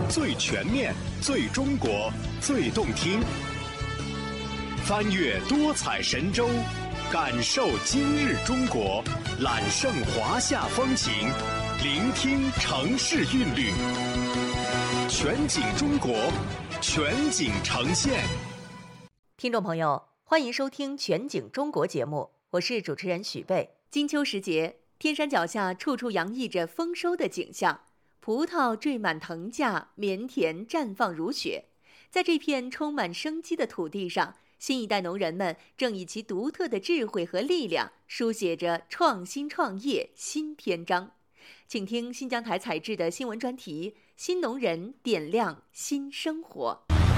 最全面、最中国、最动听。翻越多彩神州，感受今日中国，揽胜华夏风情，聆听城市韵律。全景中国，全景呈现。 听众朋友，欢迎收听《全景中国》节目，我是主持人许贝。金秋时节，天山脚下处处洋溢着丰收的景象，葡萄缀满藤架，棉田绽放如雪。在这片充满生机的土地上，新一代农人们正以其独特的智慧和力量，书写着创新创业新篇章。请听新疆台采制的新闻专题《新农人点亮新生活》。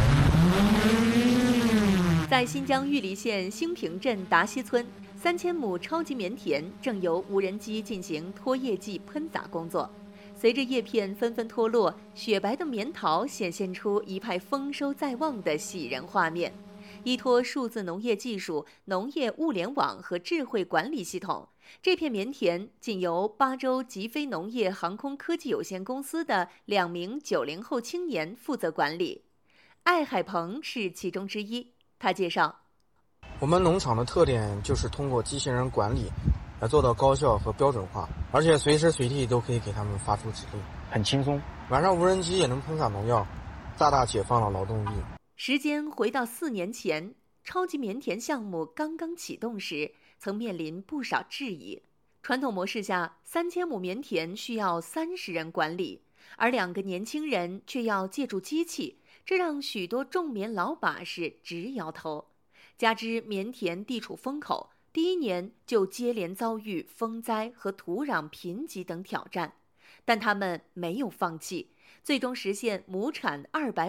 在新疆玉梨县兴平镇达西村，3000亩超级棉田正由无人机进行脱叶剂喷洒工作。随着叶片纷纷脱落，雪白的棉桃显现出一派丰收在望的喜人画面。依托数字农业技术、农业物联网和智慧管理系统，这片棉田仅由巴州吉飞农业航空科技有限公司的2名90后青年负责管理。艾海鹏是其中之一。他介绍， 我们农场的特点就是通过机器人管理来做到高效和标准化，而且随时随地都可以给他们发出指令，很轻松。晚上无人机也能喷洒农药，大大解放了劳动力。 时间回到4年前，超级棉田项目刚刚启动时，曾面临不少质疑。传统模式下，3000亩棉田需要30人管理，而2个年轻人却要借助机器，这让许多种棉老把式直摇头。加之棉田地处风口，第1年就接连遭遇风灾和土壤贫瘠等挑战，但他们没有放弃，最终实现亩产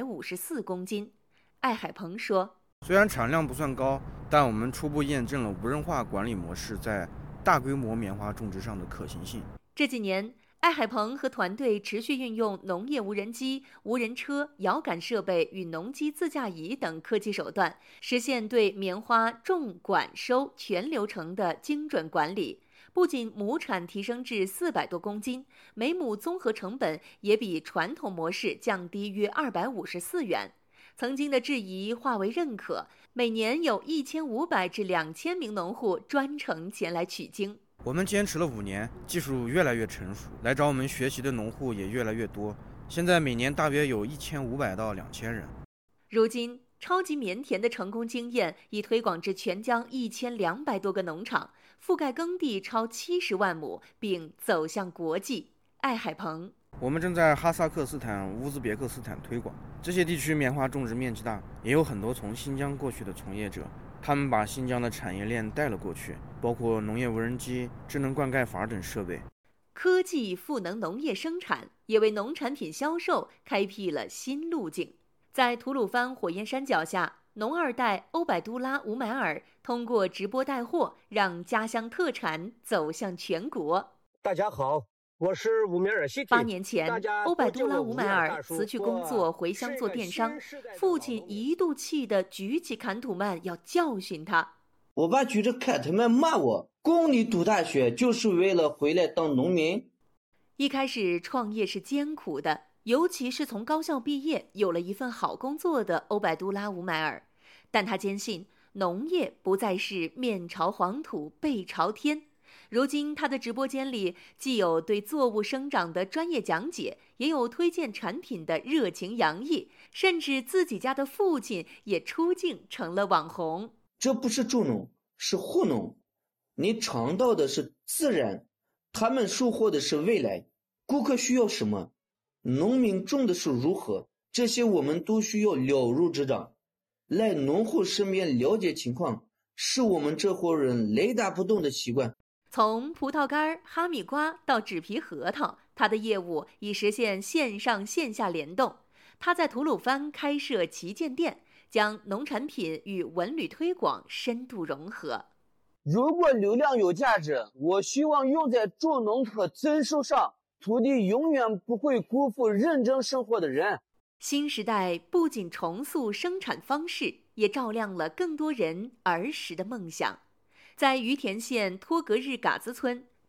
254公斤。艾海鹏说， 虽然产量不算高，但我们初步验证了无人化管理模式在大规模棉花种植上的可行性。 这几年，艾海鹏和团队持续运用农业无人机、无人车、遥感设备与农机自驾仪等科技手段，实现对棉花种、管、收全流程的精准管理。不仅亩产提升至400多公斤，每亩综合成本也比传统模式降低约254元。曾经的质疑化为认可，每年有1500至2000名农户专程前来取经。 我们坚持了5年，技术越来越成熟，来找我们学习的农户也越来越多。现在每年大约有1500到2000人。 如今，超级棉田的成功经验已推广至全疆1200多个农场，覆盖耕地超70万亩，并走向国际。艾海鹏， 我们正在哈萨克斯坦、乌兹别克斯坦推广，这些地区棉花种植面积大，也有很多从新疆过去的从业者，他们把新疆的产业链带了过去，包括农业无人机、智能灌溉法等设备。 科技赋能农业生产，也为农产品销售开辟了新路径。在吐鲁番火焰山脚下，农二代欧百都拉·吴买尔通过直播带货，让家乡特产走向全国。 大家好，我是吴买尔。 8年前，欧百都拉·吴买尔辞去工作回乡做电商，父亲一度气得举起坎土曼要教训他。 我爸举着坎特曼骂我，供你读大学就是为了回来当农民。 一开始创业是艰苦的，尤其是从高校毕业有了一份好工作的欧百都拉·吴买尔，但他坚信农业不再是面朝黄土背朝天。如今他的直播间里既有对作物生长的专业讲解，也有推荐产品的热情洋溢，甚至自己家的父亲也出镜成了网红。 这不是助农，是护农。你尝到的是自然，他们收获的是未来。顾客需要什么，农民种的是如何，这些我们都需要了如指掌。来农户身边了解情况，是我们这伙人雷打不动的习惯。 从葡萄干、哈密瓜到纸皮核桃，他的业务已实现线上线下联动。他在吐鲁番开设旗舰店，将农产品与文旅推广深度融合。 如果流量有价值，我希望用在助农和增收上。土地永远不会辜负认真生活的人。 新时代不仅重塑生产方式，也照亮了更多人儿时的梦想。在于田县托格日嘎子村，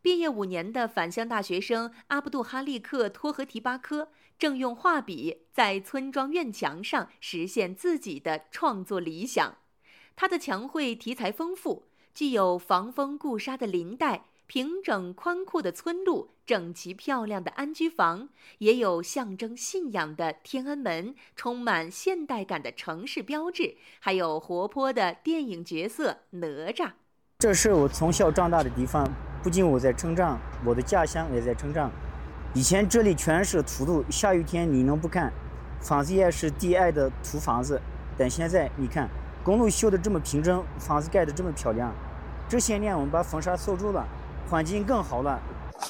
毕业5年的返乡大学生阿布杜哈利克·托合提巴科正用画笔在村庄院墙上实现自己的创作理想。他的墙绘题材丰富，既有防风固沙的林带、平整宽阔的村路、整齐漂亮的安居房，也有象征信仰的天安门、充满现代感的城市标志，还有活泼的电影角色哪吒。 这是我从小长大的地方，不仅我在成长，我的家乡也在成长。以前这里全是土路，下雨天你能不看？房子也是低矮的土房子，但现在你看，公路修得这么平整，房子盖得这么漂亮。这些年我们把风沙锁住了，环境更好了。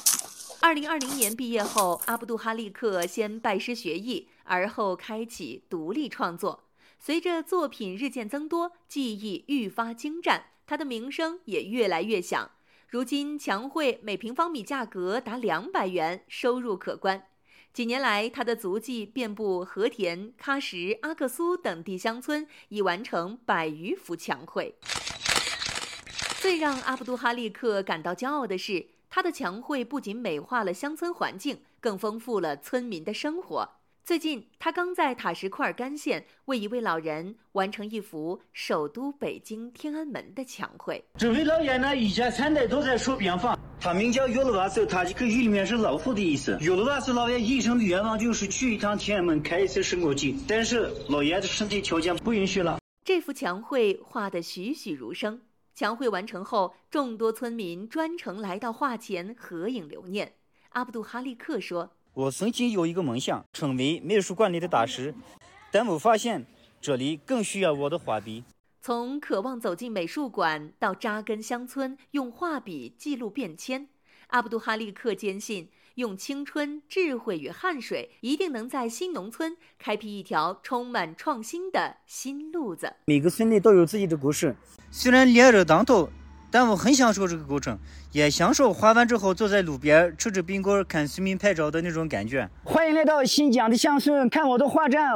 2020年毕业后，阿布杜哈利克先拜师学艺，而后开启独立创作。随着作品日渐增多，技艺愈发精湛，他的名声也越来越响。如今墙绘每平方米价格达200元，收入可观。几年来，他的足迹遍布和田、喀什、阿克苏等地乡村，已完成100余幅墙绘。最让阿布杜哈利克感到骄傲的是，他的墙绘不仅美化了乡村环境，更丰富了村民的生活。最近，他刚在塔什库尔干县为一位老人完成一幅首都北京天安门的墙绘。 这位老爷呢，以前3代都在守边防，他名叫尤鲁瓦斯，塔吉克语里面是老虎的意思。尤鲁瓦斯老爷一生的愿望就是去一趟天安门开一次升国旗，但是老爷的身体条件不允许了。 这幅墙绘画得栩栩如生。墙绘完成后，众多村民专程来到画前合影留念。阿布杜哈利克说：“ 我曾经有一个梦想，成为美术馆里的大师，但我发现这里更需要我的画笔。” 从渴望走进美术馆到扎根乡村，用画笔记录变迁，阿布杜哈利克坚信，用青春、智慧与汗水，一定能在新农村开辟一条充满创新的新路子。 每个村里都有自己的故事，虽然烈热当头，但我很享受这个过程，也享受画完之后坐在路边吃着冰棍看村民拍照的那种感觉。欢迎来到新疆的乡村，看我的画展。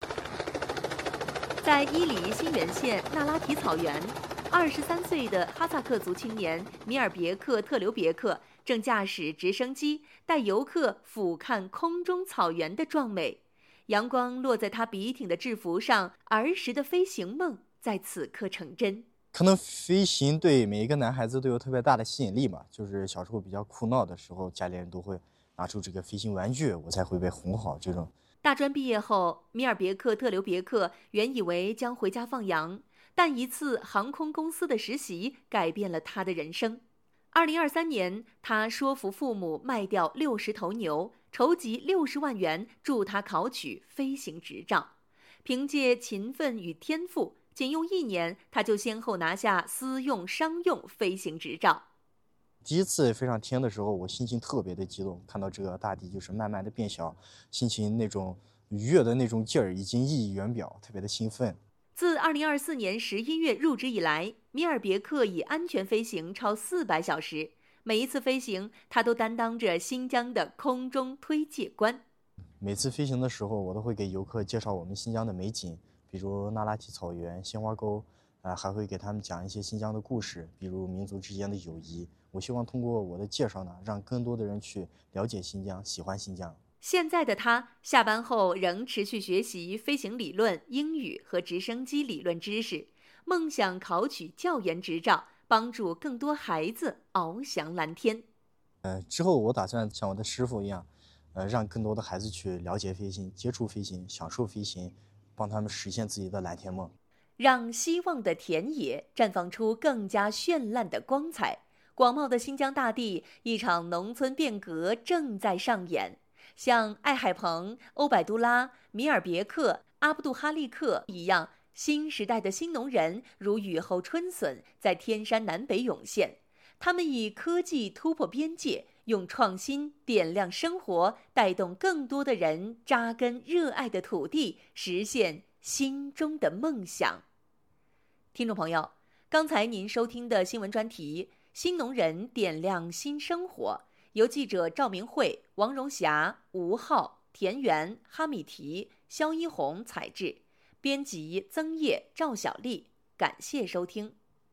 在伊犁新源县那拉提草原，23岁的哈萨克族青年米尔别克特留别克正驾驶直升机带游客俯瞰空中草原的壮美。阳光落在他笔挺的制服上，儿时的飞行梦在此刻成真。 可能飞行对每一个男孩子都有特别大的吸引力嘛，就是小时候比较哭闹的时候，家里人都会拿出这个飞行玩具，我才会被哄好这种。 大专毕业后，米尔别克特留别克原以为将回家放羊，但一次航空公司的实习改变了他的人生。2023年，他说服父母卖掉60头牛，筹集60万元助他考取飞行执照。凭借勤奋与天赋，仅用1年，他就先后拿下私用、商用飞行执照。 第一次飞上天的时候，我心情特别的激动，看到这个大地就是慢慢的变小，心情那种愉悦的那种劲儿已经溢于言表，特别的兴奋。 自2024年11月入职以来，米尔别克已安全飞行超400小时。每一次飞行，他都担当着新疆的空中推介官。 每次飞行的时候，我都会给游客介绍我们新疆的美景，比如那拉提草原、鲜花沟，还会给他们讲一些新疆的故事，比如民族之间的友谊。我希望通过我的介绍呢，让更多的人去了解新疆，喜欢新疆。 现在的他下班后仍持续学习飞行理论、英语和直升机理论知识，梦想考取教员执照，帮助更多孩子翱翔蓝天。 之后我打算像我的师傅一样，让更多的孩子去了解飞行、接触飞行、享受飞行，帮他们实现自己的蓝天梦。 让希望的田野绽放出更加绚烂的光彩。广袤的新疆大地，一场农村变革正在上演。像艾海鹏、欧百都拉、米尔别克、阿布杜哈利克一样，新时代的新农人如雨后春笋，在天山南北涌现。他们以科技突破边界，用创新点亮生活，带动更多的人扎根热爱的土地，实现心中的梦想。听众朋友，刚才您收听的新闻专题《新农人点亮新生活》，由记者赵明慧、王荣霞、吴浩、田园、哈米提、肖一红采制，编辑曾叶、赵小丽。感谢收听。